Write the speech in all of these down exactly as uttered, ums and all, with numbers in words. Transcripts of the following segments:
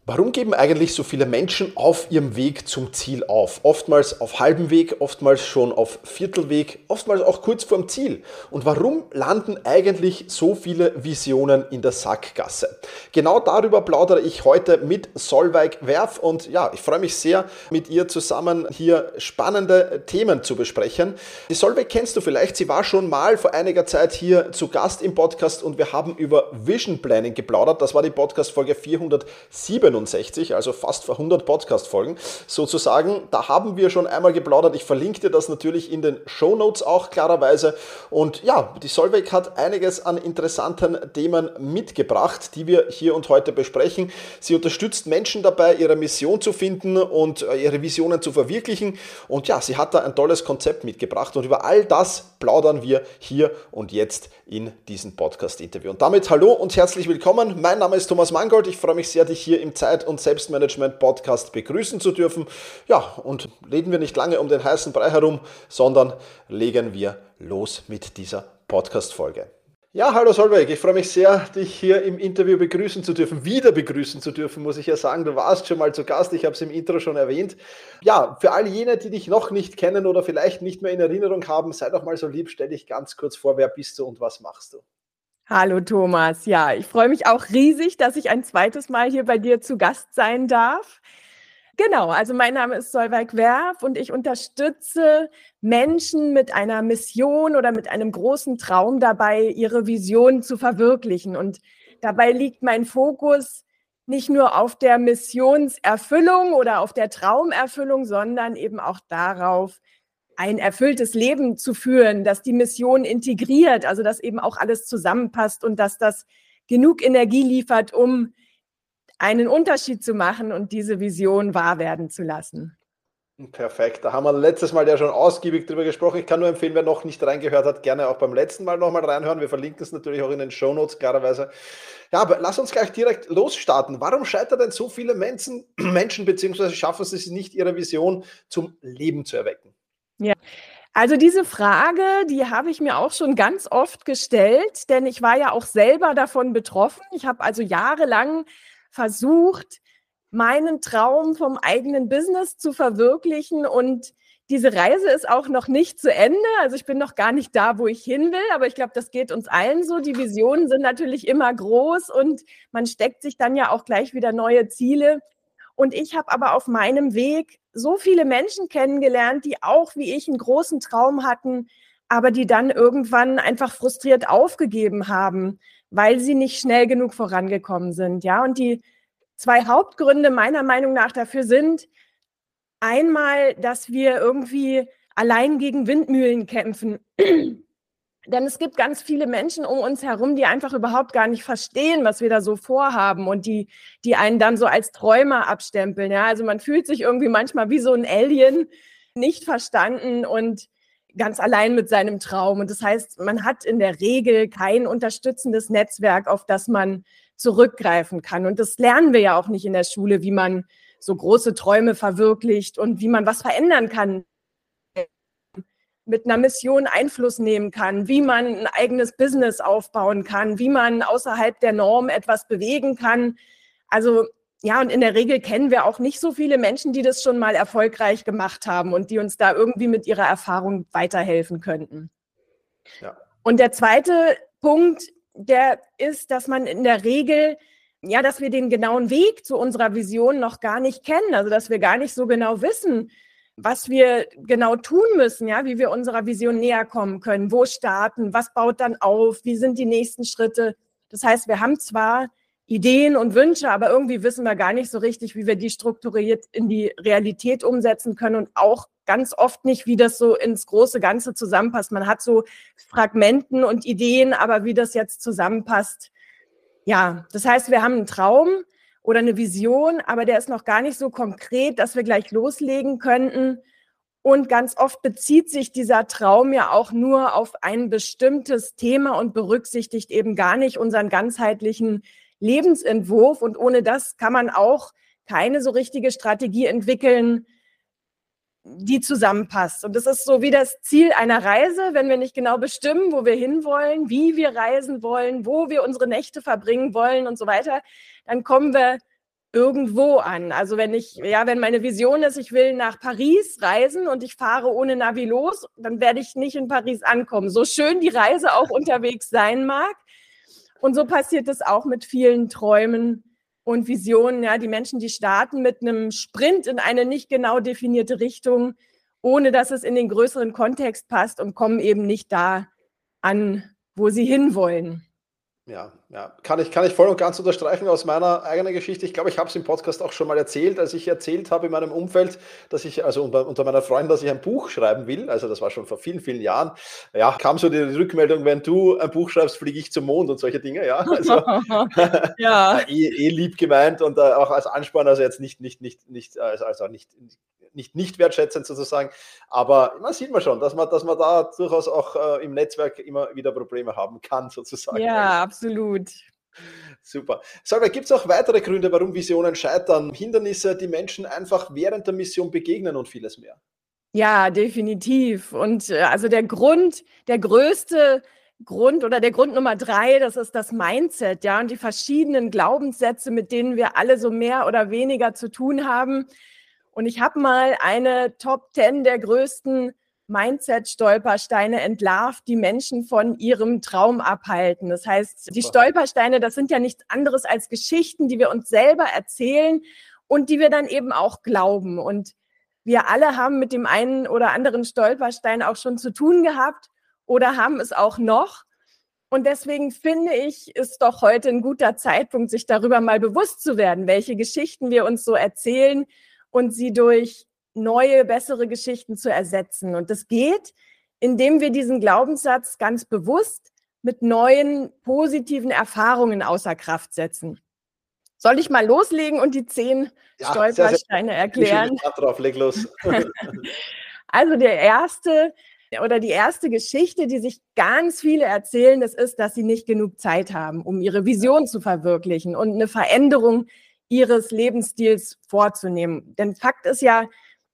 Warum geben eigentlich so viele Menschen auf ihrem Weg zum Ziel auf? Oftmals auf halbem Weg, oftmals schon auf Viertelweg, oftmals auch kurz vorm Ziel. Und warum landen eigentlich so viele Visionen in der Sackgasse? Genau darüber plaudere ich heute mit Solveig Werf und ja, ich freue mich sehr, mit ihr zusammen hier spannende Themen zu besprechen. Die Solveig kennst du vielleicht, sie war schon mal vor einiger Zeit hier zu Gast im Podcast und wir haben über Vision Planning geplaudert. Das war die Podcast-Folge vierhundertsiebenundsechzig, also fast vor hundert Podcast-Folgen sozusagen. Da haben wir schon einmal geplaudert. Ich verlinke dir das natürlich in den Shownotes auch klarerweise. Und ja, die Solveig hat einiges an interessanten Themen mitgebracht, die wir hier und heute besprechen. Sie unterstützt Menschen dabei, ihre Mission zu finden und ihre Visionen zu verwirklichen. Und ja, sie hat da ein tolles Konzept mitgebracht. Und über all das plaudern wir hier und jetzt in diesem Podcast-Interview. Und damit hallo und herzlich willkommen. Mein Name ist Thomas Mangold. Ich freue mich sehr, dich hier im Zeit- und Selbstmanagement-Podcast begrüßen zu dürfen. Ja, und reden wir nicht lange um den heißen Brei herum, sondern legen wir los mit dieser Podcast-Folge. Ja, hallo Solveig, ich freue mich sehr, dich hier im Interview begrüßen zu dürfen, wieder begrüßen zu dürfen, muss ich ja sagen. Du warst schon mal zu Gast, ich habe es im Intro schon erwähnt. Ja, für all jene, die dich noch nicht kennen oder vielleicht nicht mehr in Erinnerung haben, sei doch mal so lieb, stell dich ganz kurz vor, wer bist du und was machst du? Hallo Thomas, ja, ich freue mich auch riesig, dass ich ein zweites Mal hier bei dir zu Gast sein darf. Genau, also mein Name ist Solveig Werf und ich unterstütze Menschen mit einer Mission oder mit einem großen Traum dabei, ihre Vision zu verwirklichen. Und dabei liegt mein Fokus nicht nur auf der Missionserfüllung oder auf der Traumerfüllung, sondern eben auch darauf, ein erfülltes Leben zu führen, dass die Mission integriert, also dass eben auch alles zusammenpasst und dass das genug Energie liefert, um einen Unterschied zu machen und diese Vision wahr werden zu lassen. Perfekt, da haben wir letztes Mal ja schon ausgiebig drüber gesprochen. Ich kann nur empfehlen, wer noch nicht reingehört hat, gerne auch beim letzten Mal nochmal reinhören. Wir verlinken es natürlich auch in den Shownotes, klarerweise. Ja, aber lass uns gleich direkt losstarten. Warum scheitern denn so viele Menschen, Menschen beziehungsweise schaffen sie es nicht, ihre Vision zum Leben zu erwecken? Ja, also diese Frage, die habe ich mir auch schon ganz oft gestellt, denn ich war ja auch selber davon betroffen. Ich habe also jahrelang versucht, meinen Traum vom eigenen Business zu verwirklichen und diese Reise ist auch noch nicht zu Ende. Also ich bin noch gar nicht da, wo ich hin will, aber ich glaube, das geht uns allen so. Die Visionen sind natürlich immer groß und man steckt sich dann ja auch gleich wieder neue Ziele. Und ich habe aber auf meinem Weg so viele Menschen kennengelernt, die auch wie ich einen großen Traum hatten, aber die dann irgendwann einfach frustriert aufgegeben haben, weil sie nicht schnell genug vorangekommen sind. Ja, und die zwei Hauptgründe meiner Meinung nach dafür sind einmal, dass wir irgendwie allein gegen Windmühlen kämpfen. Denn es gibt ganz viele Menschen um uns herum, die einfach überhaupt gar nicht verstehen, was wir da so vorhaben und die, die einen dann so als Träumer abstempeln. Ja, also man fühlt sich irgendwie manchmal wie so ein Alien, nicht verstanden und ganz allein mit seinem Traum. Und das heißt, man hat in der Regel kein unterstützendes Netzwerk, auf das man zurückgreifen kann. Und das lernen wir ja auch nicht in der Schule, wie man so große Träume verwirklicht und wie man was verändern kann, mit einer Mission Einfluss nehmen kann, wie man ein eigenes Business aufbauen kann, wie man außerhalb der Norm etwas bewegen kann. Also ja, und in der Regel kennen wir auch nicht so viele Menschen, die das schon mal erfolgreich gemacht haben und die uns da irgendwie mit ihrer Erfahrung weiterhelfen könnten. Ja. Und der zweite Punkt, der ist, dass man in der Regel, ja, dass wir den genauen Weg zu unserer Vision noch gar nicht kennen, also dass wir gar nicht so genau wissen, was wir genau tun müssen, ja, wie wir unserer Vision näher kommen können, wo starten, was baut dann auf, wie sind die nächsten Schritte. Das heißt, wir haben zwar Ideen und Wünsche, aber irgendwie wissen wir gar nicht so richtig, wie wir die strukturiert in die Realität umsetzen können und auch ganz oft nicht, wie das so ins große Ganze zusammenpasst. Man hat so Fragmenten und Ideen, aber wie das jetzt zusammenpasst, ja, das heißt, wir haben einen Traum oder eine Vision, aber der ist noch gar nicht so konkret, dass wir gleich loslegen könnten. Und ganz oft bezieht sich dieser Traum ja auch nur auf ein bestimmtes Thema und berücksichtigt eben gar nicht unseren ganzheitlichen Lebensentwurf. Und ohne das kann man auch keine so richtige Strategie entwickeln, die zusammenpasst. Und das ist so wie das Ziel einer Reise, wenn wir nicht genau bestimmen, wo wir hinwollen, wie wir reisen wollen, wo wir unsere Nächte verbringen wollen und so weiter, dann kommen wir irgendwo an. Also wenn ich, ja, wenn meine Vision ist, ich will nach Paris reisen und ich fahre ohne Navi los, dann werde ich nicht in Paris ankommen. So schön die Reise auch unterwegs sein mag. Und so passiert es auch mit vielen Träumen und Visionen. Ja, die Menschen, die starten mit einem Sprint in eine nicht genau definierte Richtung, ohne dass es in den größeren Kontext passt und kommen eben nicht da an, wo sie hinwollen. Ja, ja, kann ich, kann ich voll und ganz unterstreichen aus meiner eigenen Geschichte. Ich glaube, ich habe es im Podcast auch schon mal erzählt, als ich erzählt habe in meinem Umfeld, dass ich, also unter, unter meiner Freundin, dass ich ein Buch schreiben will. Also das war schon vor vielen, vielen Jahren. Ja, kam so die Rückmeldung, wenn du ein Buch schreibst, fliege ich zum Mond und solche Dinge. Ja, also ja. eh, eh lieb gemeint und äh, auch als Ansporn, also jetzt nicht, nicht, nicht, nicht, also also nicht, nicht, nicht wertschätzend sozusagen. Aber man sieht man schon, dass man, dass man da durchaus auch äh, im Netzwerk immer wieder Probleme haben kann, sozusagen. Ja, absolut. Super. Salva, gibt es auch weitere Gründe, warum Visionen scheitern? Hindernisse, die Menschen einfach während der Mission begegnen und vieles mehr? Ja, definitiv. Und äh, also der Grund, der größte Grund oder der Grund Nummer drei, das ist das Mindset, ja, und die verschiedenen Glaubenssätze, mit denen wir alle so mehr oder weniger zu tun haben. Und ich habe mal eine Top zehn der größten Mindset-Stolpersteine entlarvt, die Menschen von ihrem Traum abhalten. Das heißt, die Stolpersteine, das sind ja nichts anderes als Geschichten, die wir uns selber erzählen und die wir dann eben auch glauben. Und wir alle haben mit dem einen oder anderen Stolperstein auch schon zu tun gehabt oder haben es auch noch. Und deswegen finde ich, ist doch heute ein guter Zeitpunkt, sich darüber mal bewusst zu werden, welche Geschichten wir uns so erzählen und sie durch neue, bessere Geschichten zu ersetzen. Und das geht, indem wir diesen Glaubenssatz ganz bewusst mit neuen, positiven Erfahrungen außer Kraft setzen. Soll ich mal loslegen und die zehn ja, Stolpersteine sehr, sehr erklären? Ich bin drauf, leg los. Also der erste oder die erste Geschichte, die sich ganz viele erzählen, das ist, dass sie nicht genug Zeit haben, um ihre Vision zu verwirklichen und eine Veränderung ihres Lebensstils vorzunehmen. Denn Fakt ist ja,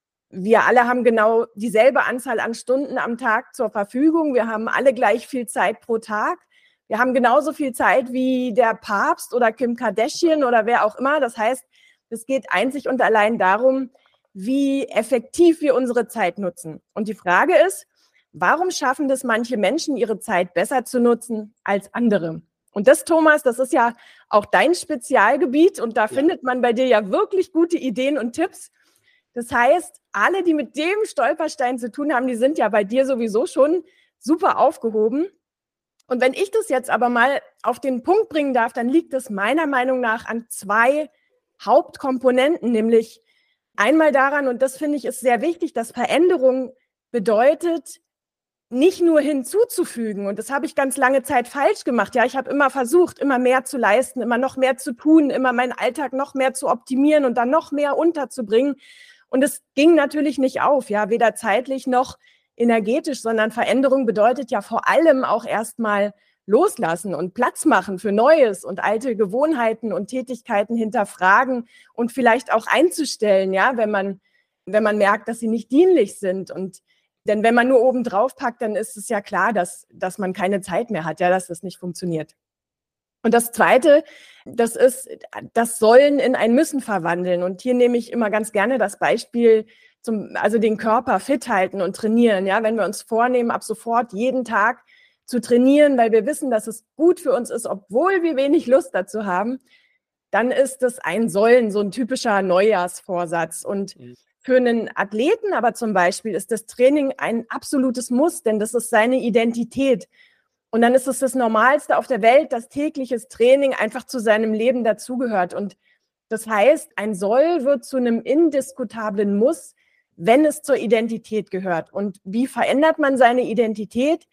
wir alle haben genau dieselbe Anzahl an Stunden am Tag zur Verfügung. Wir haben alle gleich viel Zeit pro Tag. Wir haben genauso viel Zeit wie der Papst oder Kim Kardashian oder wer auch immer. Das heißt, es geht einzig und allein darum, wie effektiv wir unsere Zeit nutzen. Und die Frage ist, warum schaffen das manche Menschen, ihre Zeit besser zu nutzen als andere? Und das, Thomas, das ist ja auch dein Spezialgebiet und da ja. findet man bei dir ja wirklich gute Ideen und Tipps. Das heißt, alle, die mit dem Stolperstein zu tun haben, die sind ja bei dir sowieso schon super aufgehoben. Und wenn ich das jetzt aber mal auf den Punkt bringen darf, dann liegt es meiner Meinung nach an zwei Hauptkomponenten, nämlich einmal daran, und das finde ich ist sehr wichtig, dass Veränderung bedeutet, nicht nur hinzuzufügen. Und das habe ich ganz lange Zeit falsch gemacht. Ja, ich habe immer versucht, immer mehr zu leisten, immer noch mehr zu tun, immer meinen Alltag noch mehr zu optimieren und dann noch mehr unterzubringen. Und es ging natürlich nicht auf, ja, weder zeitlich noch energetisch, sondern Veränderung bedeutet ja vor allem auch erstmal loslassen und Platz machen für Neues und alte Gewohnheiten und Tätigkeiten hinterfragen und vielleicht auch einzustellen, ja, wenn man, wenn man merkt, dass sie nicht dienlich sind. Und denn wenn man nur oben drauf packt, dann ist es ja klar, dass, dass man keine Zeit mehr hat, ja, dass das nicht funktioniert. Und das Zweite, das ist das Sollen in ein Müssen verwandeln. Und hier nehme ich immer ganz gerne das Beispiel, zum, also den Körper fit halten und trainieren. Ja, wenn wir uns vornehmen, ab sofort jeden Tag zu trainieren, weil wir wissen, dass es gut für uns ist, obwohl wir wenig Lust dazu haben, dann ist es ein Sollen, so ein typischer Neujahrsvorsatz. Und für einen Athleten aber zum Beispiel ist das Training ein absolutes Muss, denn das ist seine Identität. Und dann ist es das Normalste auf der Welt, dass tägliches Training einfach zu seinem Leben dazugehört. Und das heißt, ein Soll wird zu einem indiskutablen Muss, wenn es zur Identität gehört. Und wie verändert man seine Identität?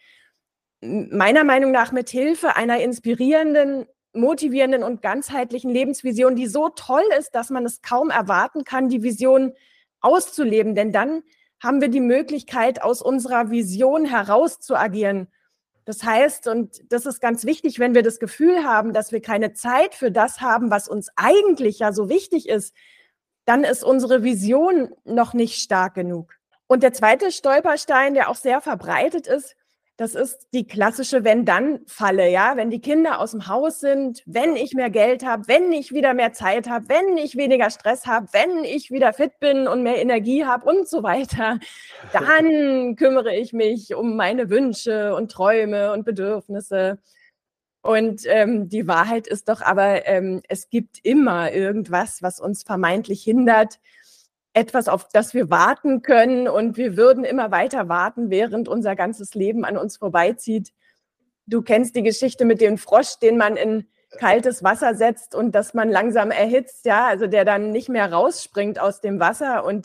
Meiner Meinung nach mit Hilfe einer inspirierenden, motivierenden und ganzheitlichen Lebensvision, die so toll ist, dass man es kaum erwarten kann, die Vision auszuleben. Denn dann haben wir die Möglichkeit, aus unserer Vision heraus zu agieren. Das heißt, und das ist ganz wichtig, wenn wir das Gefühl haben, dass wir keine Zeit für das haben, was uns eigentlich ja so wichtig ist, dann ist unsere Vision noch nicht stark genug. Und der zweite Stolperstein, der auch sehr verbreitet ist, das ist die klassische Wenn-Dann-Falle, ja, wenn die Kinder aus dem Haus sind, wenn ich mehr Geld habe, wenn ich wieder mehr Zeit habe, wenn ich weniger Stress habe, wenn ich wieder fit bin und mehr Energie habe und so weiter, dann kümmere ich mich um meine Wünsche und Träume und Bedürfnisse. Und ähm, die Wahrheit ist doch aber, ähm, es gibt immer irgendwas, was uns vermeintlich hindert, etwas, auf das wir warten können, und wir würden immer weiter warten, während unser ganzes Leben an uns vorbeizieht. Du kennst die Geschichte mit dem Frosch, den man in kaltes Wasser setzt und das man langsam erhitzt, ja, also der dann nicht mehr rausspringt aus dem Wasser. Und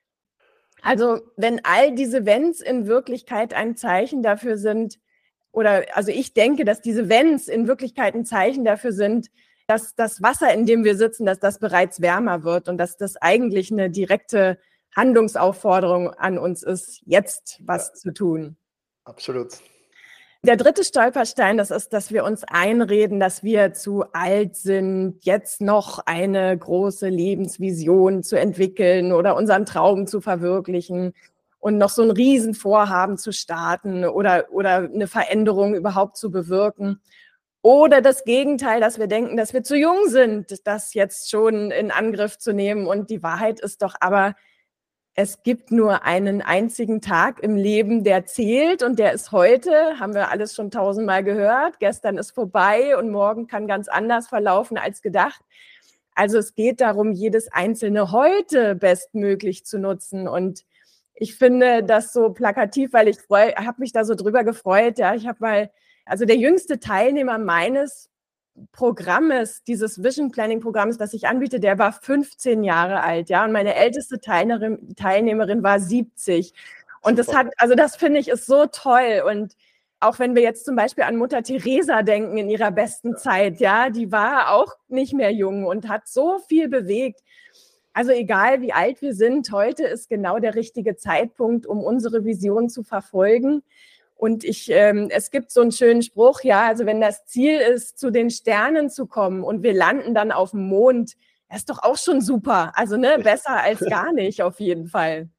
also wenn all diese Wenns in Wirklichkeit ein Zeichen dafür sind, oder also ich denke, dass diese Wenns in Wirklichkeit ein Zeichen dafür sind, dass das Wasser, in dem wir sitzen, dass das bereits wärmer wird und dass das eigentlich eine direkte Handlungsaufforderung an uns ist, jetzt was ja. zu tun. Absolut. Der dritte Stolperstein, das ist, dass wir uns einreden, dass wir zu alt sind, jetzt noch eine große Lebensvision zu entwickeln oder unseren Traum zu verwirklichen und noch so ein Riesenvorhaben zu starten oder, oder eine Veränderung überhaupt zu bewirken. Oder das Gegenteil, dass wir denken, dass wir zu jung sind, das jetzt schon in Angriff zu nehmen. Und die Wahrheit ist doch aber, es gibt nur einen einzigen Tag im Leben, der zählt, und der ist heute, haben wir alles schon tausendmal gehört. Gestern ist vorbei und morgen kann ganz anders verlaufen als gedacht. Also es geht darum, jedes einzelne heute bestmöglich zu nutzen. Und ich finde das so plakativ, weil ich habe mich da so drüber gefreut. Ja, ich habe mal Also der jüngste Teilnehmer meines Programmes, dieses Vision Planning Programms, das ich anbiete, der war fünfzehn Jahre alt, ja, und meine älteste Teilnehmerin, Teilnehmerin war siebzig. Und das hat, also das finde ich ist so toll. Und auch wenn wir jetzt zum Beispiel an Mutter Teresa denken in ihrer besten Zeit, ja, die war auch nicht mehr jung und hat so viel bewegt. Also egal wie alt wir sind, heute ist genau der richtige Zeitpunkt, um unsere Vision zu verfolgen. Und ich, ähm, es gibt so einen schönen Spruch, ja, also wenn das Ziel ist, zu den Sternen zu kommen und wir landen dann auf dem Mond, das ist doch auch schon super. Also ne, besser als gar nicht auf jeden Fall.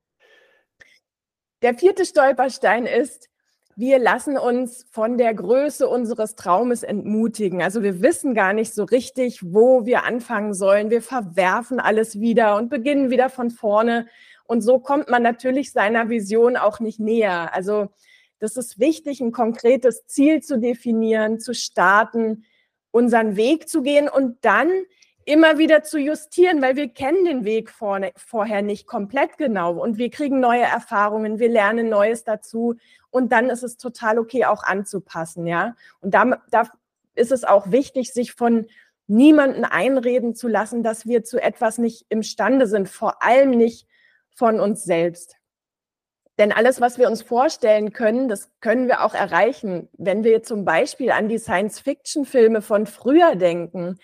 Der vierte Stolperstein ist, wir lassen uns von der Größe unseres Traumes entmutigen. Also wir wissen gar nicht so richtig, wo wir anfangen sollen. Wir verwerfen alles wieder und beginnen wieder von vorne. Und so kommt man natürlich seiner Vision auch nicht näher. Also das ist wichtig, ein konkretes Ziel zu definieren, zu starten, unseren Weg zu gehen und dann immer wieder zu justieren, weil wir kennen den Weg vorne, vorher nicht komplett genau und wir kriegen neue Erfahrungen, wir lernen Neues dazu und dann ist es total okay, auch anzupassen, ja. Und da, da ist es auch wichtig, sich von niemandem einreden zu lassen, dass wir zu etwas nicht imstande sind, vor allem nicht von uns selbst. Denn alles, was wir uns vorstellen können, das können wir auch erreichen. Wenn wir zum Beispiel an die Science-Fiction-Filme von früher denken.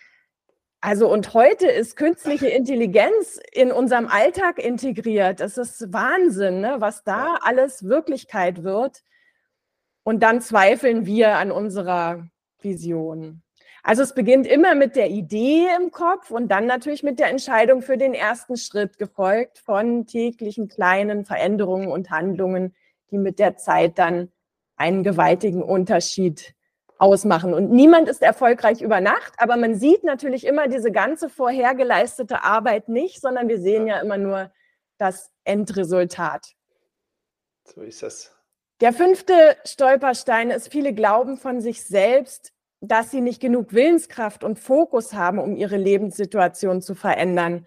Also und heute ist künstliche Intelligenz in unserem Alltag integriert. Das ist Wahnsinn, ne, was da alles Wirklichkeit wird. Und dann zweifeln wir an unserer Vision. Also es beginnt immer mit der Idee im Kopf und dann natürlich mit der Entscheidung für den ersten Schritt, gefolgt von täglichen kleinen Veränderungen und Handlungen, die mit der Zeit dann einen gewaltigen Unterschied ausmachen. Und niemand ist erfolgreich über Nacht, aber man sieht natürlich immer diese ganze vorher geleistete Arbeit nicht, sondern wir sehen ja immer nur das Endresultat. So ist es. Der fünfte Stolperstein ist, viele glauben von sich selbst, dass sie nicht genug Willenskraft und Fokus haben, um ihre Lebenssituation zu verändern.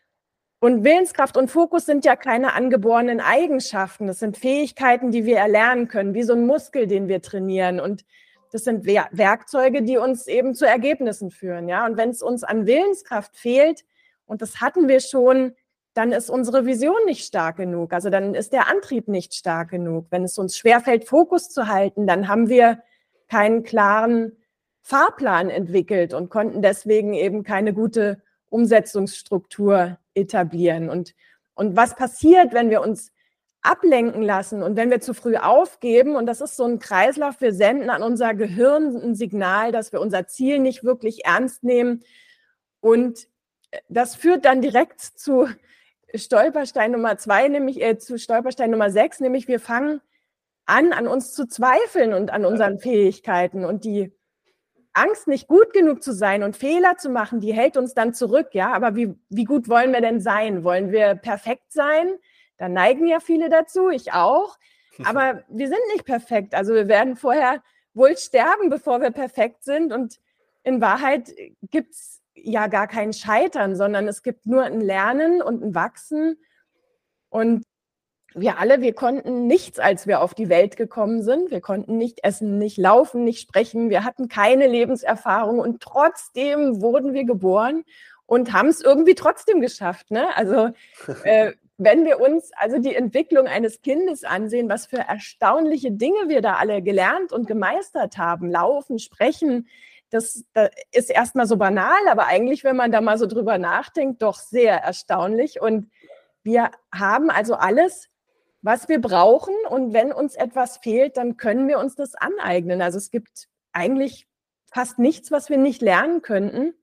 Und Willenskraft und Fokus sind ja keine angeborenen Eigenschaften. Das sind Fähigkeiten, die wir erlernen können, wie so ein Muskel, den wir trainieren. Und das sind Werkzeuge, die uns eben zu Ergebnissen führen. Ja? Und wenn es uns an Willenskraft fehlt, und das hatten wir schon, dann ist unsere Vision nicht stark genug. Also dann ist der Antrieb nicht stark genug. Wenn es uns schwerfällt, Fokus zu halten, dann haben wir keinen klaren Fahrplan entwickelt und konnten deswegen eben keine gute Umsetzungsstruktur etablieren. Und, und was passiert, wenn wir uns ablenken lassen und wenn wir zu früh aufgeben? Und das ist so ein Kreislauf, wir senden an unser Gehirn ein Signal, dass wir unser Ziel nicht wirklich ernst nehmen. Und das führt dann direkt zu Stolperstein Nummer zwei, nämlich äh, zu Stolperstein Nummer sechs, nämlich wir fangen an, an uns zu zweifeln und an unseren Fähigkeiten. Und die Angst, nicht gut genug zu sein und Fehler zu machen, die hält uns dann zurück, ja. Aber wie, wie gut wollen wir denn sein? Wollen wir perfekt sein? Da neigen ja viele dazu, ich auch. Aber wir sind nicht perfekt. Also wir werden vorher wohl sterben, bevor wir perfekt sind. Und in Wahrheit gibt es ja gar kein Scheitern, sondern es gibt nur ein Lernen und ein Wachsen. Und wir alle, wir konnten nichts, als wir auf die Welt gekommen sind. Wir konnten nicht essen, nicht laufen, nicht sprechen. Wir hatten keine Lebenserfahrung und trotzdem wurden wir geboren und haben es irgendwie trotzdem geschafft. Ne? Also äh, wenn wir uns also die Entwicklung eines Kindes ansehen, was für erstaunliche Dinge wir da alle gelernt und gemeistert haben, laufen, sprechen, das, das ist erstmal so banal, aber eigentlich, wenn man da mal so drüber nachdenkt, doch sehr erstaunlich. Und wir haben also alles, was wir brauchen, und wenn uns etwas fehlt, dann können wir uns das aneignen. Also es gibt eigentlich fast nichts, was wir nicht lernen könnten.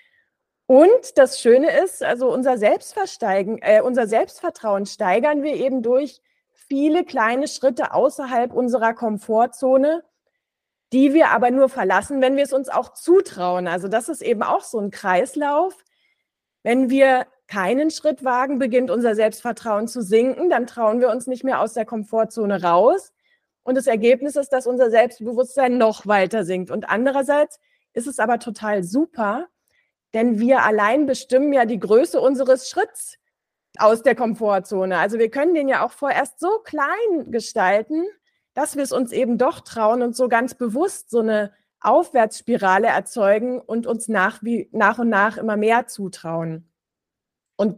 Und das Schöne ist, also unser Selbstversteigen, äh, unser Selbstvertrauen steigern wir eben durch viele kleine Schritte außerhalb unserer Komfortzone, die wir aber nur verlassen, wenn wir es uns auch zutrauen. Also das ist eben auch so ein Kreislauf. Wenn wir keinen Schritt wagen, beginnt unser Selbstvertrauen zu sinken, dann trauen wir uns nicht mehr aus der Komfortzone raus. Und das Ergebnis ist, dass unser Selbstbewusstsein noch weiter sinkt. Und andererseits ist es aber total super, denn wir allein bestimmen ja die Größe unseres Schritts aus der Komfortzone. Also wir können den ja auch vorerst so klein gestalten, dass wir es uns eben doch trauen und so ganz bewusst so eine Aufwärtsspirale erzeugen und uns nach, wie, nach und nach immer mehr zutrauen. Und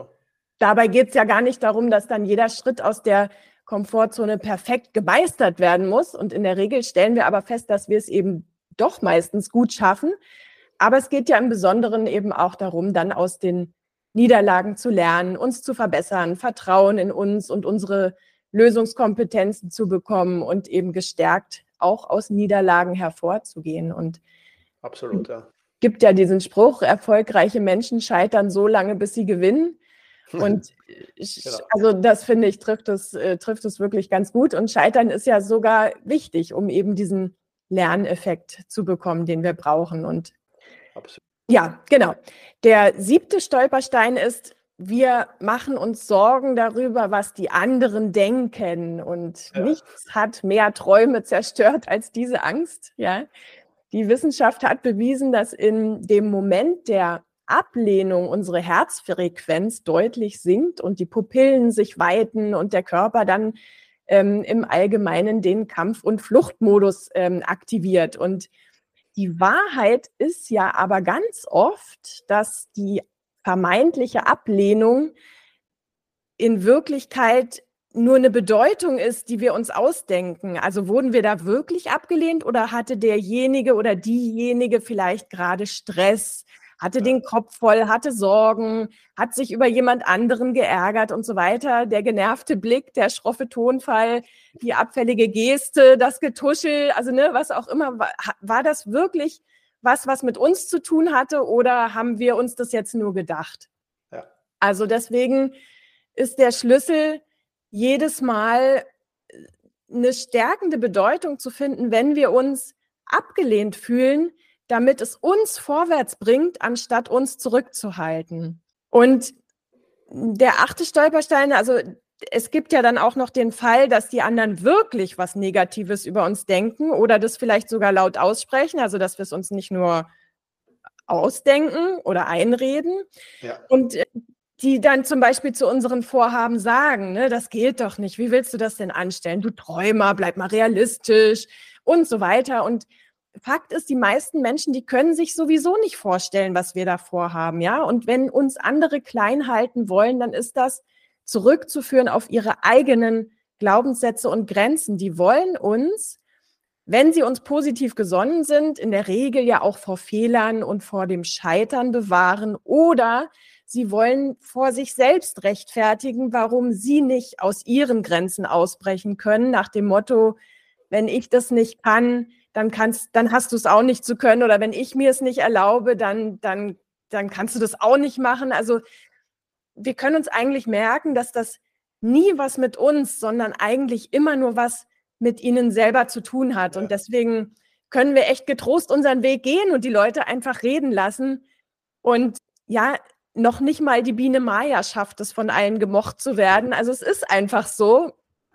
dabei geht es ja gar nicht darum, dass dann jeder Schritt aus der Komfortzone perfekt gemeistert werden muss. Und in der Regel stellen wir aber fest, dass wir es eben doch meistens gut schaffen. Aber es geht ja im Besonderen eben auch darum, dann aus den Niederlagen zu lernen, uns zu verbessern, Vertrauen in uns und unsere Lösungskompetenzen zu bekommen und eben gestärkt auch aus Niederlagen hervorzugehen. Und absolut, ja. Gibt ja diesen Spruch, erfolgreiche Menschen scheitern so lange, bis sie gewinnen. Und genau. Also das finde ich, trifft es, äh, trifft es wirklich ganz gut. Und Scheitern ist ja sogar wichtig, um eben diesen Lerneffekt zu bekommen, den wir brauchen. Und absolut. Ja, genau. Der siebte Stolperstein ist, wir machen uns Sorgen darüber, was die anderen denken. Und ja. Nichts hat mehr Träume zerstört als diese Angst. Ja. Die Wissenschaft hat bewiesen, dass in dem Moment der Ablehnung unsere Herzfrequenz deutlich sinkt und die Pupillen sich weiten und der Körper dann ähm, im Allgemeinen den Kampf- und Fluchtmodus ähm, aktiviert. Und die Wahrheit ist ja aber ganz oft, dass die vermeintliche Ablehnung in Wirklichkeit nur eine Bedeutung ist, die wir uns ausdenken. Also wurden wir da wirklich abgelehnt oder hatte derjenige oder diejenige vielleicht gerade Stress, hatte den Kopf voll, hatte Sorgen, hat sich über jemand anderen geärgert und so weiter. Der genervte Blick, der schroffe Tonfall, die abfällige Geste, das Getuschel, also ne, was auch immer. War, war das wirklich was, was mit uns zu tun hatte oder haben wir uns das jetzt nur gedacht? Ja. Also deswegen ist der Schlüssel, jedes Mal eine stärkende Bedeutung zu finden, wenn wir uns abgelehnt fühlen, damit es uns vorwärts bringt, anstatt uns zurückzuhalten. Und der achte Stolperstein, also es gibt ja dann auch noch den Fall, dass die anderen wirklich was Negatives über uns denken oder das vielleicht sogar laut aussprechen, also dass wir es uns nicht nur ausdenken oder einreden. Ja. Und die dann zum Beispiel zu unseren Vorhaben sagen, ne, das geht doch nicht, wie willst du das denn anstellen? Du Träumer, bleib mal realistisch und so weiter. Und Fakt ist, die meisten Menschen, die können sich sowieso nicht vorstellen, was wir da vorhaben, ja. Und wenn uns andere klein halten wollen, dann ist das zurückzuführen auf ihre eigenen Glaubenssätze und Grenzen. Die wollen uns, wenn sie uns positiv gesonnen sind, in der Regel ja auch vor Fehlern und vor dem Scheitern bewahren oder sie wollen vor sich selbst rechtfertigen, warum sie nicht aus ihren Grenzen ausbrechen können, nach dem Motto, wenn ich das nicht kann, dann kannst, dann hast du es auch nicht zu können oder wenn ich mir es nicht erlaube, dann, dann, dann kannst du das auch nicht machen. Also wir können uns eigentlich merken, dass das nie was mit uns, sondern eigentlich immer nur was mit ihnen selber zu tun hat. Ja. Und deswegen können wir echt getrost unseren Weg gehen und die Leute einfach reden lassen. Und ja, noch nicht mal die Biene Maya schafft es, von allen gemocht zu werden. Also es ist einfach so,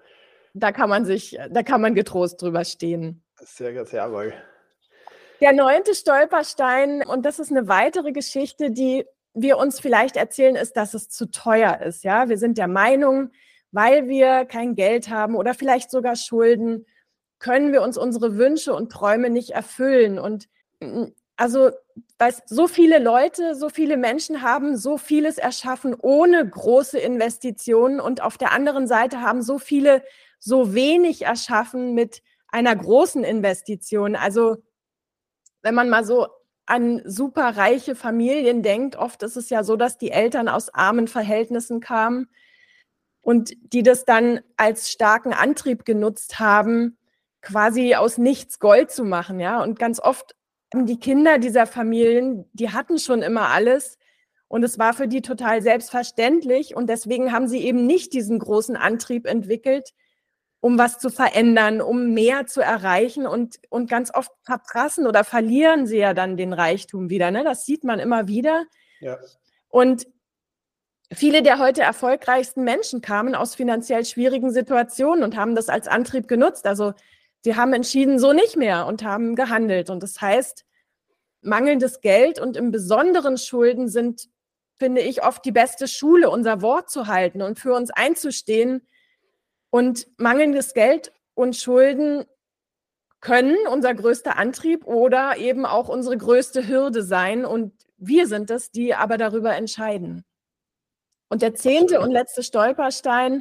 da kann man sich, da kann man getrost drüber stehen. Sehr gut, jawohl. Der neunte Stolperstein, und das ist eine weitere Geschichte, die wir uns vielleicht erzählen, ist, dass es zu teuer ist. Ja, wir sind der Meinung, weil wir kein Geld haben oder vielleicht sogar Schulden, können wir uns unsere Wünsche und Träume nicht erfüllen. Und also, weil so viele Leute, so viele Menschen haben so vieles erschaffen ohne große Investitionen und auf der anderen Seite haben so viele so wenig erschaffen mit einer großen Investition. Also wenn man mal so an superreiche Familien denkt, oft ist es ja so, dass die Eltern aus armen Verhältnissen kamen und die das dann als starken Antrieb genutzt haben, quasi aus nichts Gold zu machen, ja. Und ganz oft haben die Kinder dieser Familien, die hatten schon immer alles und es war für die total selbstverständlich und deswegen haben sie eben nicht diesen großen Antrieb entwickelt, um was zu verändern, um mehr zu erreichen und, und ganz oft verprassen oder verlieren sie ja dann den Reichtum wieder, ne? Das sieht man immer wieder. Ja. Und viele der heute erfolgreichsten Menschen kamen aus finanziell schwierigen Situationen und haben das als Antrieb genutzt. Also sie haben entschieden, so nicht mehr und haben gehandelt. Und das heißt, mangelndes Geld und im Besonderen Schulden sind, finde ich, oft die beste Schule, unser Wort zu halten und für uns einzustehen. Und mangelndes Geld und Schulden können unser größter Antrieb oder eben auch unsere größte Hürde sein. Und wir sind es, die aber darüber entscheiden. Und der zehnte und letzte Stolperstein,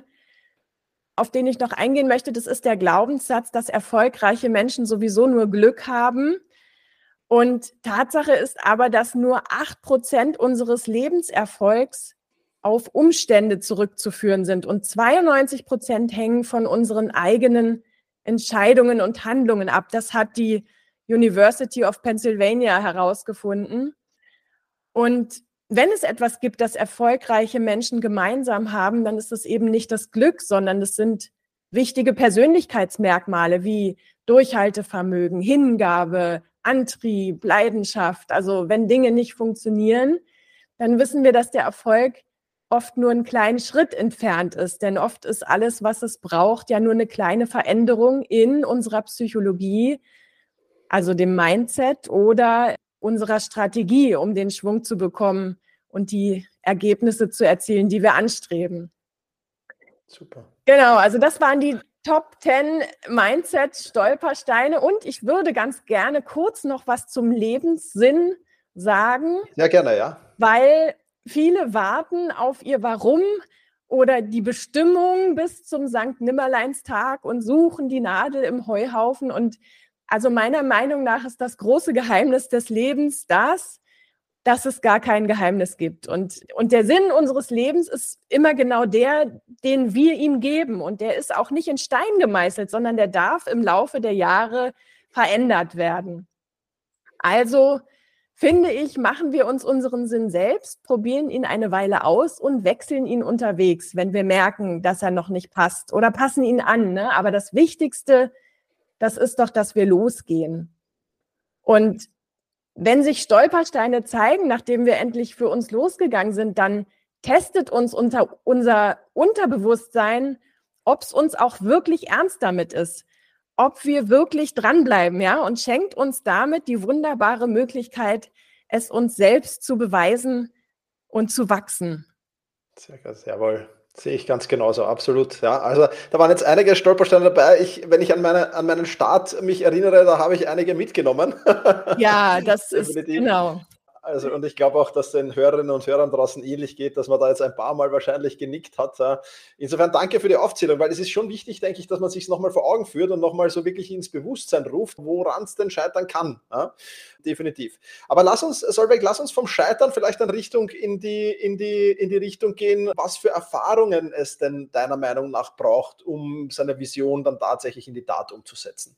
auf den ich noch eingehen möchte, das ist der Glaubenssatz, dass erfolgreiche Menschen sowieso nur Glück haben. Und Tatsache ist aber, dass nur acht Prozent unseres Lebenserfolgs auf Umstände zurückzuführen sind und zweiundneunzig Prozent hängen von unseren eigenen Entscheidungen und Handlungen ab. Das hat die University of Pennsylvania herausgefunden. Und wenn es etwas gibt, das erfolgreiche Menschen gemeinsam haben, dann ist es eben nicht das Glück, sondern es sind wichtige Persönlichkeitsmerkmale wie Durchhaltevermögen, Hingabe, Antrieb, Leidenschaft. Also wenn Dinge nicht funktionieren, dann wissen wir, dass der Erfolg oft nur einen kleinen Schritt entfernt ist. Denn oft ist alles, was es braucht, ja nur eine kleine Veränderung in unserer Psychologie, also dem Mindset oder unserer Strategie, um den Schwung zu bekommen und die Ergebnisse zu erzielen, die wir anstreben. Super. Genau, also das waren die Top zehn Mindset-Stolpersteine und ich würde ganz gerne kurz noch was zum Lebenssinn sagen. Ja, gerne, ja. Weil viele warten auf ihr Warum oder die Bestimmung bis zum Sankt Nimmerleinstag und suchen die Nadel im Heuhaufen. Und also meiner Meinung nach ist das große Geheimnis des Lebens das, dass es gar kein Geheimnis gibt. Und, und der Sinn unseres Lebens ist immer genau der, den wir ihm geben. Und der ist auch nicht in Stein gemeißelt, sondern der darf im Laufe der Jahre verändert werden. Also finde ich, machen wir uns unseren Sinn selbst, probieren ihn eine Weile aus und wechseln ihn unterwegs, wenn wir merken, dass er noch nicht passt oder passen ihn an. Ne? Aber das Wichtigste, das ist doch, dass wir losgehen. Und wenn sich Stolpersteine zeigen, nachdem wir endlich für uns losgegangen sind, dann testet uns unter unser Unterbewusstsein, ob es uns auch wirklich ernst damit ist, ob wir wirklich dranbleiben, ja, und schenkt uns damit die wunderbare Möglichkeit, es uns selbst zu beweisen und zu wachsen. Sehr gut, jawohl. Sehe ich ganz genauso, absolut. Ja, also da waren jetzt einige Stolpersteine dabei. Ich, wenn ich an, meine, an meinen Start mich erinnere, da habe ich einige mitgenommen. Ja, das ist genau. Also, und ich glaube auch, dass den Hörerinnen und Hörern draußen ähnlich geht, dass man da jetzt ein paar Mal wahrscheinlich genickt hat. Insofern danke für die Aufzählung, weil es ist schon wichtig, denke ich, dass man sich es nochmal vor Augen führt und nochmal so wirklich ins Bewusstsein ruft, woran es denn scheitern kann. Ja, definitiv. Aber lass uns, Solveig, lass uns vom Scheitern vielleicht in Richtung in die, in die, in die Richtung gehen, was für Erfahrungen es denn deiner Meinung nach braucht, um seine Vision dann tatsächlich in die Tat umzusetzen.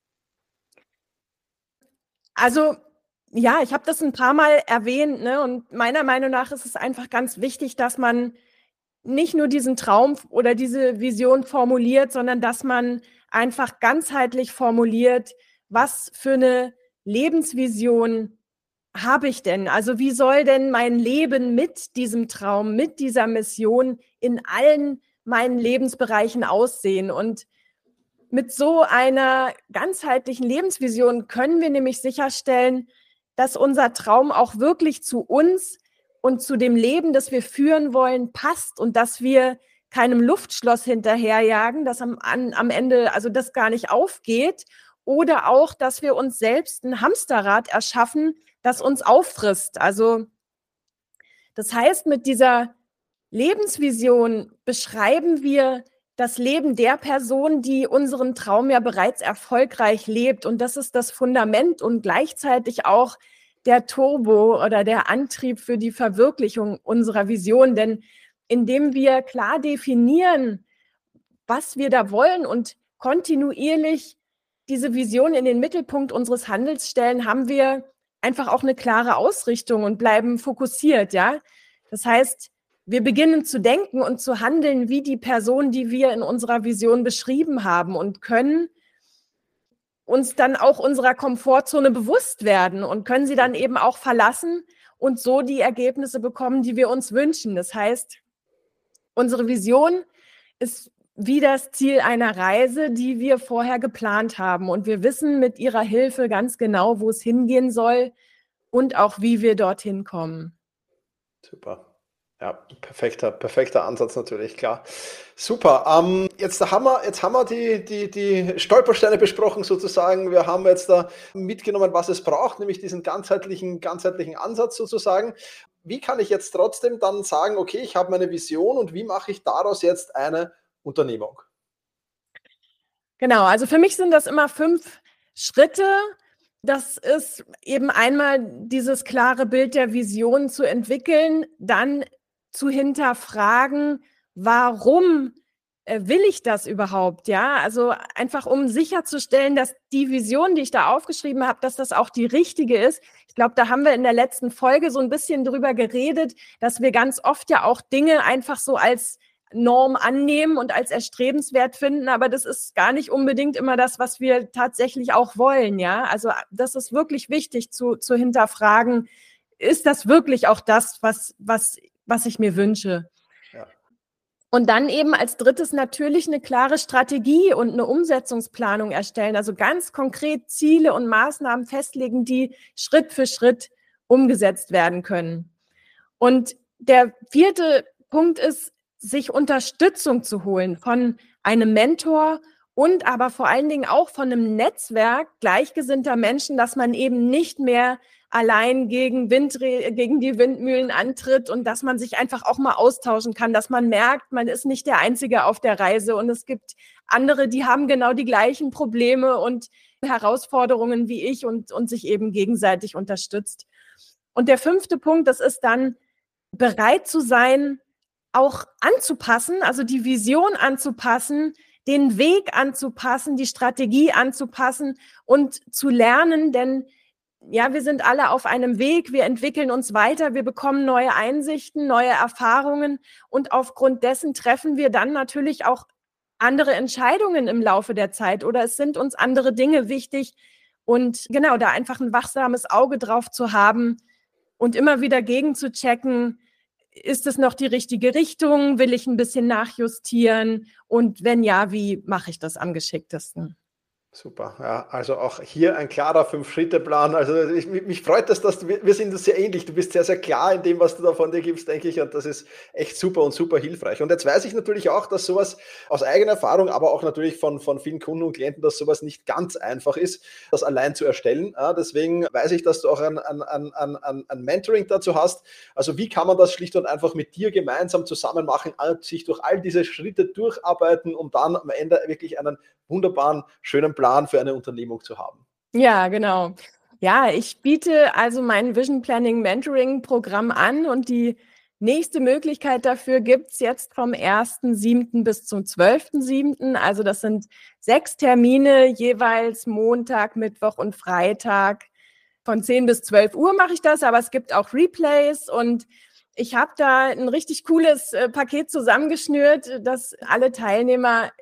Also ja, ich habe das ein paar Mal erwähnt, ne? Und meiner Meinung nach ist es einfach ganz wichtig, dass man nicht nur diesen Traum oder diese Vision formuliert, sondern dass man einfach ganzheitlich formuliert, was für eine Lebensvision habe ich denn? Also wie soll denn mein Leben mit diesem Traum, mit dieser Mission in allen meinen Lebensbereichen aussehen? Und mit so einer ganzheitlichen Lebensvision können wir nämlich sicherstellen, dass unser Traum auch wirklich zu uns und zu dem Leben, das wir führen wollen, passt und dass wir keinem Luftschloss hinterherjagen, das am, an, am Ende, also das gar nicht aufgeht, oder auch, dass wir uns selbst ein Hamsterrad erschaffen, das uns auffrisst. Also das heißt, mit dieser Lebensvision beschreiben wir das Leben der Person, die unseren Traum ja bereits erfolgreich lebt. Und das ist das Fundament und gleichzeitig auch der Turbo oder der Antrieb für die Verwirklichung unserer Vision. Denn indem wir klar definieren, was wir da wollen und kontinuierlich diese Vision in den Mittelpunkt unseres Handels stellen, haben wir einfach auch eine klare Ausrichtung und bleiben fokussiert, ja. Das heißt, wir beginnen zu denken und zu handeln wie die Person, die wir in unserer Vision beschrieben haben und können uns dann auch unserer Komfortzone bewusst werden und können sie dann eben auch verlassen und so die Ergebnisse bekommen, die wir uns wünschen. Das heißt, unsere Vision ist wie das Ziel einer Reise, die wir vorher geplant haben. Und wir wissen mit ihrer Hilfe ganz genau, wo es hingehen soll und auch, wie wir dorthin kommen. Super. Ja, perfekter, perfekter Ansatz natürlich, klar. Super. Ähm, jetzt haben wir, jetzt haben wir die, die, die Stolpersteine besprochen sozusagen. Wir haben jetzt da mitgenommen, was es braucht, nämlich diesen ganzheitlichen, ganzheitlichen Ansatz sozusagen. Wie kann ich jetzt trotzdem dann sagen, okay, ich habe meine Vision und wie mache ich daraus jetzt eine Unternehmung? Genau, also für mich sind das immer fünf Schritte. Das ist eben einmal dieses klare Bild der Vision zu entwickeln, dann zu hinterfragen, warum äh, will ich das überhaupt? Ja, also einfach um sicherzustellen, dass die Vision, die ich da aufgeschrieben habe, dass das auch die richtige ist. Ich glaube, da haben wir in der letzten Folge so ein bisschen drüber geredet, dass wir ganz oft ja auch Dinge einfach so als Norm annehmen und als erstrebenswert finden, aber das ist gar nicht unbedingt immer das, was wir tatsächlich auch wollen, ja. Also das ist wirklich wichtig zu, zu hinterfragen, ist das wirklich auch das, was, was, was ich mir wünsche? Ja. Und dann eben als drittes natürlich eine klare Strategie und eine Umsetzungsplanung erstellen, also ganz konkret Ziele und Maßnahmen festlegen, die Schritt für Schritt umgesetzt werden können. Und der vierte Punkt ist, sich Unterstützung zu holen von einem Mentor und aber vor allen Dingen auch von einem Netzwerk gleichgesinnter Menschen, dass man eben nicht mehr allein gegen, Windre- gegen die Windmühlen antritt und dass man sich einfach auch mal austauschen kann, dass man merkt, man ist nicht der Einzige auf der Reise und es gibt andere, die haben genau die gleichen Probleme und Herausforderungen wie ich und, und sich eben gegenseitig unterstützt. Und der fünfte Punkt, das ist dann bereit zu sein, auch anzupassen, also die Vision anzupassen, den Weg anzupassen, die Strategie anzupassen und zu lernen, denn ja, wir sind alle auf einem Weg, wir entwickeln uns weiter, wir bekommen neue Einsichten, neue Erfahrungen und aufgrund dessen treffen wir dann natürlich auch andere Entscheidungen im Laufe der Zeit oder es sind uns andere Dinge wichtig und genau, da einfach ein wachsames Auge drauf zu haben und immer wieder gegen zu checken, ist es noch die richtige Richtung? Will ich ein bisschen nachjustieren? Und wenn ja, wie mache ich das am geschicktesten? Super, ja, also auch hier ein klarer Fünf-Schritte-Plan. Also ich, mich freut das, dass du, wir sind uns sehr ähnlich. Du bist sehr, sehr klar in dem, was du da von dir gibst, denke ich. Und das ist echt super und super hilfreich. Und jetzt weiß ich natürlich auch, dass sowas aus eigener Erfahrung, aber auch natürlich von, von vielen Kunden und Klienten, dass sowas nicht ganz einfach ist, das allein zu erstellen. Ja, deswegen weiß ich, dass du auch ein, ein, ein, ein, ein Mentoring dazu hast. Also wie kann man das schlicht und einfach mit dir gemeinsam zusammen machen, sich durch all diese Schritte durcharbeiten, um dann am Ende wirklich einen wunderbaren, schönen Plan für eine Unternehmung zu haben. Ja, genau. Ja, ich biete also mein Vision Planning Mentoring Programm an und die nächste Möglichkeit dafür gibt es jetzt vom ersten siebten bis zum zwölften siebten Also das sind sechs Termine, jeweils Montag, Mittwoch und Freitag. Von zehn bis zwölf Uhr mache ich das, aber es gibt auch Replays und ich habe da ein richtig cooles äh, Paket zusammengeschnürt, das alle Teilnehmer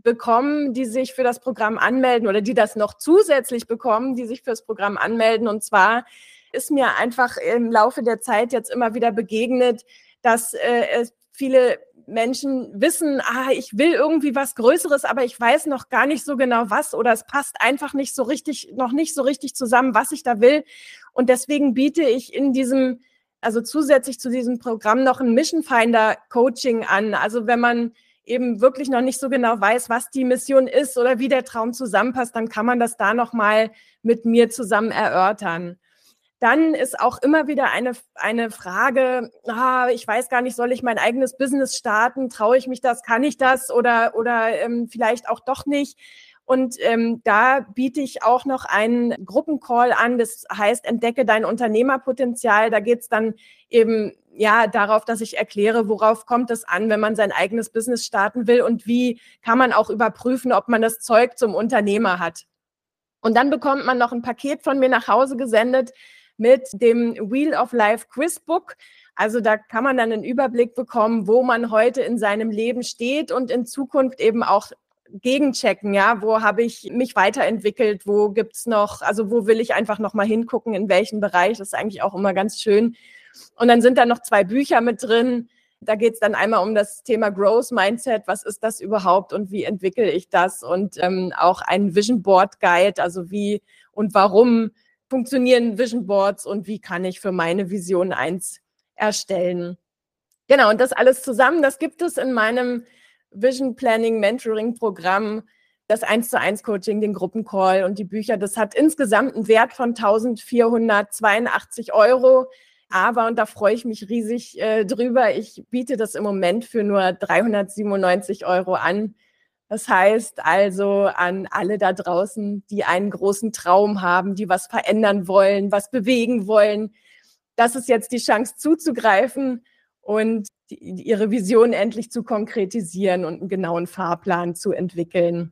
bekommen, die sich für das Programm anmelden oder die das noch zusätzlich bekommen, die sich für das Programm anmelden. Und zwar ist mir einfach im Laufe der Zeit jetzt immer wieder begegnet, dass äh, viele Menschen wissen, ah, ich will irgendwie was Größeres, aber ich weiß noch gar nicht so genau was oder es passt einfach nicht so richtig, noch nicht so richtig zusammen, was ich da will. Und deswegen biete ich in diesem, also zusätzlich zu diesem Programm noch ein Mission Finder Coaching an. Also wenn man eben wirklich noch nicht so genau weiß, was die Mission ist oder wie der Traum zusammenpasst, dann kann man das da nochmal mit mir zusammen erörtern. Dann ist auch immer wieder eine, eine Frage, ah, ich weiß gar nicht, soll ich mein eigenes Business starten? Traue ich mich das? Kann ich das? Oder, oder ähm, vielleicht auch doch nicht? Und ähm, da biete ich auch noch einen Gruppencall an, das heißt, entdecke dein Unternehmerpotenzial. Da geht es dann eben ja darauf, dass ich erkläre, worauf kommt es an, wenn man sein eigenes Business starten will und wie kann man auch überprüfen, ob man das Zeug zum Unternehmer hat. Und dann bekommt man noch ein Paket von mir nach Hause gesendet mit dem Wheel of Life Quizbook. Also da kann man dann einen Überblick bekommen, wo man heute in seinem Leben steht und in Zukunft eben auch gegenchecken, ja, wo habe ich mich weiterentwickelt, wo gibt's noch, also wo will ich einfach noch mal hingucken, in welchem Bereich, das ist eigentlich auch immer ganz schön. Und dann sind da noch zwei Bücher mit drin, da geht's dann einmal um das Thema Growth Mindset, was ist das überhaupt und wie entwickle ich das und ähm, auch ein Vision Board Guide, also wie und warum funktionieren Vision Boards und wie kann ich für meine Vision eins erstellen. Genau, und das alles zusammen, das gibt es in meinem Vision Planning Mentoring Programm, das eins zu eins Coaching, den Gruppencall und die Bücher. Das hat insgesamt einen Wert von eintausendvierhundertzweiundachtzig Euro. Aber, und da freue ich mich riesig äh, drüber, ich biete das im Moment für nur dreihundertsiebenundneunzig Euro an. Das heißt also an alle da draußen, die einen großen Traum haben, die was verändern wollen, was bewegen wollen. Das ist jetzt die Chance zuzugreifen und die, ihre Vision endlich zu konkretisieren und einen genauen Fahrplan zu entwickeln.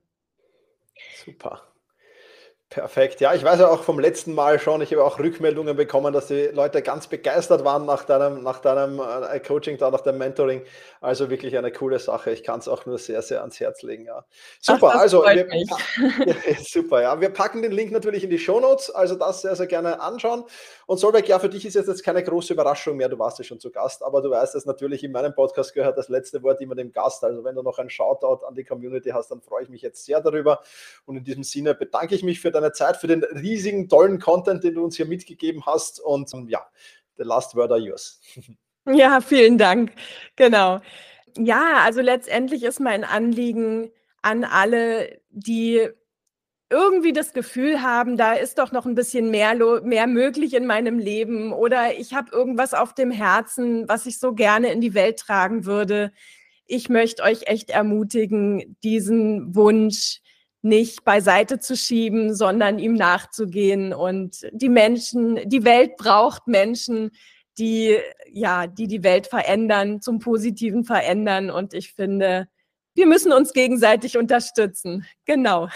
Super. Perfekt. Ja, ich weiß ja auch vom letzten Mal schon, ich habe auch Rückmeldungen bekommen, dass die Leute ganz begeistert waren nach deinem, nach deinem äh, Coaching, da nach dem Mentoring. Also wirklich eine coole Sache. Ich kann es auch nur sehr, sehr ans Herz legen. Ja. Super, Ach, also wir, ja, super, ja. Wir packen den Link natürlich in die Shownotes, also das sehr, sehr gerne anschauen. Und Solveig, ja, für dich ist jetzt keine große Überraschung mehr, du warst ja schon zu Gast, aber du weißt, dass natürlich in meinem Podcast gehört das letzte Wort immer dem Gast. Also wenn du noch ein Shoutout an die Community hast, dann freue ich mich jetzt sehr darüber. Und in diesem Sinne bedanke ich mich für deine Zeit, für den riesigen, tollen Content, den du uns hier mitgegeben hast. Und ja, the last word are yours. Ja, vielen Dank. Genau. Ja, also letztendlich ist mein Anliegen an alle, die irgendwie das Gefühl haben, da ist doch noch ein bisschen mehr, mehr möglich in meinem Leben oder ich habe irgendwas auf dem Herzen, was ich so gerne in die Welt tragen würde. Ich möchte euch echt ermutigen, diesen Wunsch nicht beiseite zu schieben, sondern ihm nachzugehen. Und die Menschen, die Welt braucht Menschen, die, ja, die die Welt verändern, zum Positiven verändern. Und ich finde, wir müssen uns gegenseitig unterstützen. Genau.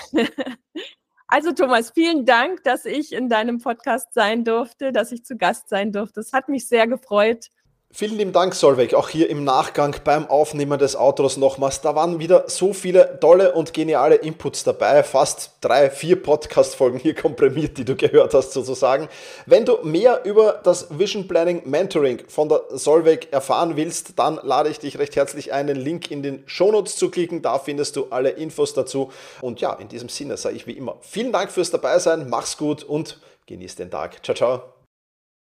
Also Thomas, vielen Dank, dass ich in deinem Podcast sein durfte, dass ich zu Gast sein durfte. Es hat mich sehr gefreut. Vielen lieben Dank, Solveig, auch hier im Nachgang beim Aufnehmen des Outros nochmals. Da waren wieder so viele tolle und geniale Inputs dabei, fast drei, vier Podcast-Folgen hier komprimiert, die du gehört hast sozusagen. Wenn du mehr über das Vision Planning Mentoring von der Solveig erfahren willst, dann lade ich dich recht herzlich ein, den Link in den Shownotes zu klicken, da findest du alle Infos dazu. Und ja, in diesem Sinne sage ich wie immer, vielen Dank fürs Dabeisein, mach's gut und genieß den Tag. Ciao, ciao.